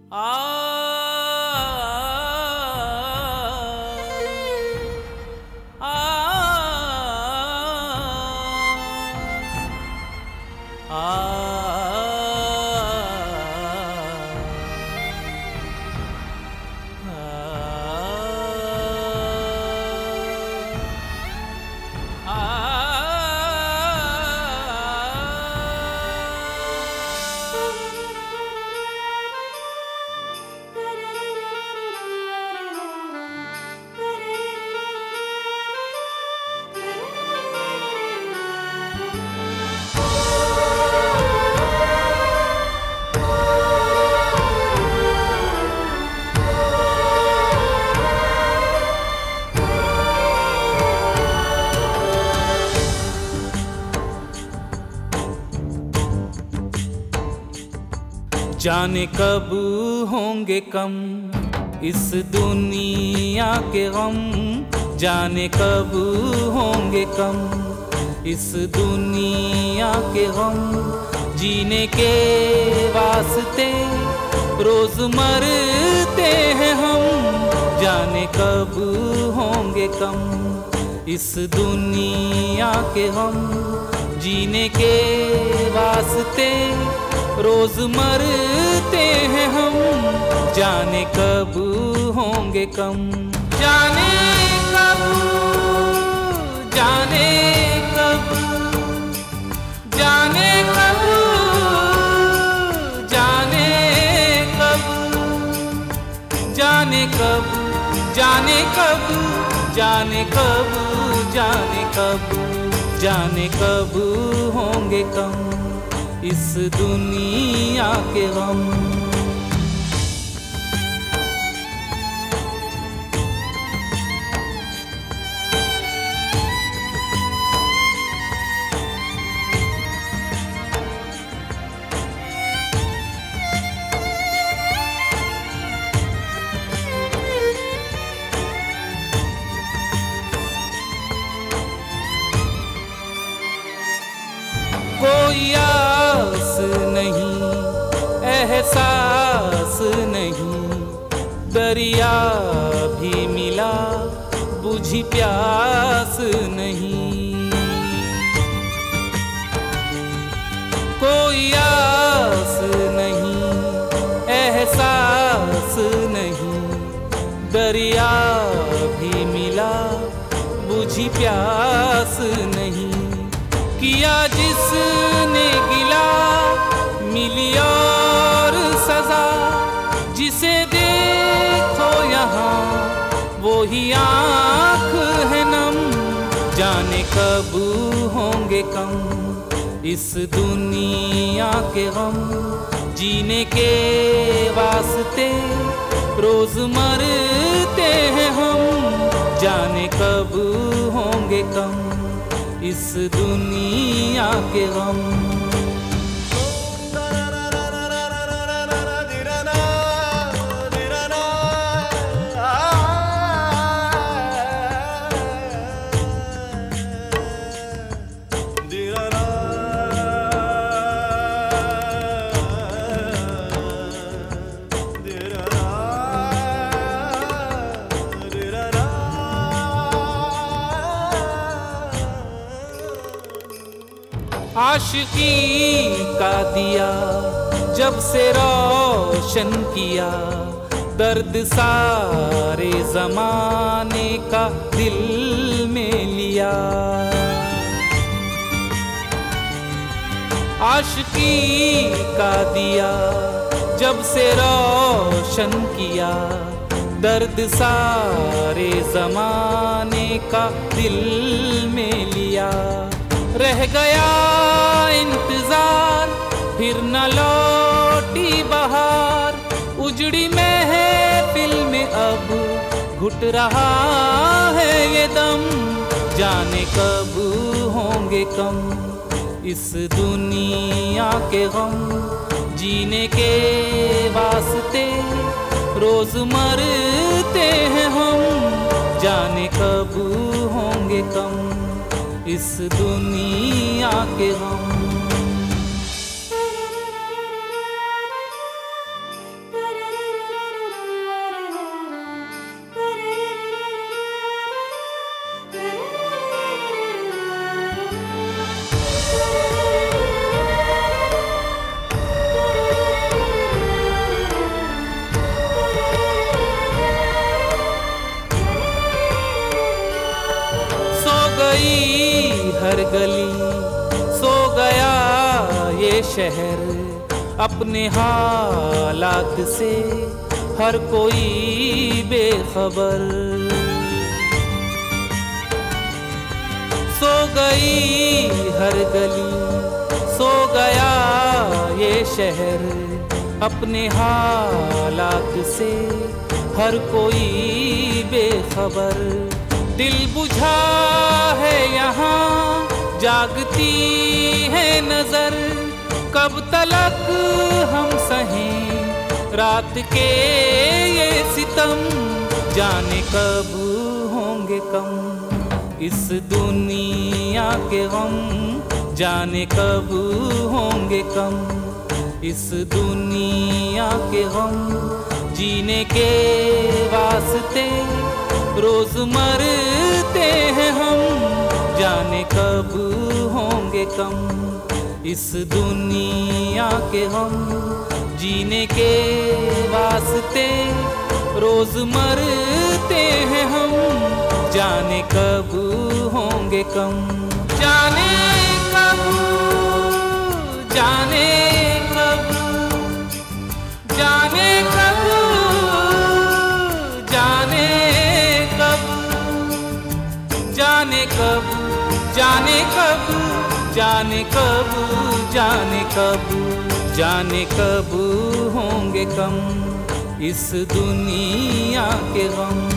आ आ जाने कब होंगे कम इस दुनिया के गम, जाने कब होंगे कम इस दुनिया के गम। जीने के वास्ते रोज मरते हैं हम, जाने कब होंगे कम इस दुनिया के गम। जीने के वास्ते रोज मरते हैं हम, जाने कब होंगे कम। जाने कब, जाने कब, जाने कब, जाने कब, जाने कब, जाने कब, जाने कब, जाने कब, जाने कब होंगे कम इस दुनिया के गम। कोई आस नहीं, एहसास नहीं, दरिया भी मिला बुझी प्यास नहीं। कोई आस नहीं, एहसास नहीं, दरिया भी मिला बुझी प्यास नहीं। किया जिसने गिला मिली और सजा, जिसे देखो यहाँ वो ही आँख है नम। जाने कब होंगे कम इस दुनिया के गम। जीने के वास्ते रोज मरते हैं हम, जाने कब होंगे कम इस दुनिया के गम। आशिकी का दिया जब से रोशन किया, दर्द सारे जमाने का दिल में लिया। आशिकी का दिया जब से रोशन किया, दर्द सारे जमाने का दिल में लिया। रह गया इंतजार फिर न लौटी बहार, उजड़ी महफिल में अब घुट रहा है ये दम। जाने कब होंगे कम इस दुनिया के गम। जीने के वास्ते रोज मरते हैं हम, जाने कब होंगे कम इस दुनिया के गम। गली, सो गया ये शहर अपने हालात से, हर कोई बेखबर। सो गई हर गली, सो गया ये शहर अपने हालात से, हर कोई बेखबर। दिल बुझा है यहाँ, जागती है नजर, कब तलक हम सहें रात के ये सितम, जाने कब होंगे कम इस दुनिया के गम, जाने कब होंगे कम इस दुनिया के गम। जीने के वास्ते रोज मरते हैं हम, जाने कब होंगे कम इस दुनिया के हम। जीने के वास्ते रोज मरते हैं हम, जाने कब होंगे कम। जाने कब, जाने कब, जाने कब, जाने कब, जाने कब, जाने कब, जाने कब, जाने कब, जाने कब होंगे कम इस दुनिया के गम।